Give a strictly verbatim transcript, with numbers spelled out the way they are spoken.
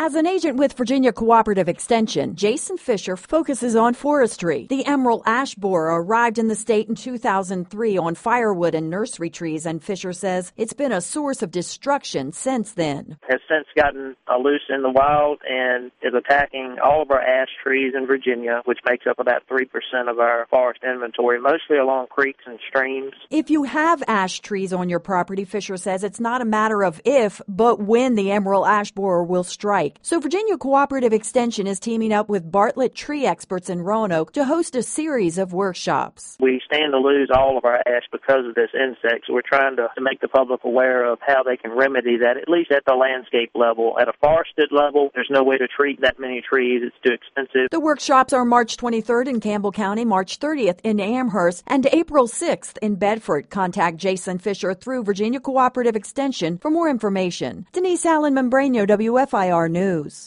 As an agent with Virginia Cooperative Extension, Jason Fisher focuses on forestry. The emerald ash borer arrived in the state in two thousand three on firewood and nursery trees, and Fisher says it's been a source of destruction since then. Has since gotten uh, loose in the wild and is attacking all of our ash trees in Virginia, which makes up about three percent of our forest inventory, mostly along creeks and streams. If you have ash trees on your property, Fisher says it's not a matter of if, but when the emerald ash borer will strike. So Virginia Cooperative Extension is teaming up with Bartlett tree experts in Roanoke to host a series of workshops. We stand to lose all of our ash because of this insect, so we're trying to, to make the public aware of how they can remedy that, at least at the landscape level. At a forested level, there's no way to treat that many trees. It's too expensive. The workshops are March twenty-third in Campbell County, March thirtieth in Amherst, and April sixth in Bedford. Contact Jason Fisher through Virginia Cooperative Extension for more information. Denise Allen Membrano, W F I R News.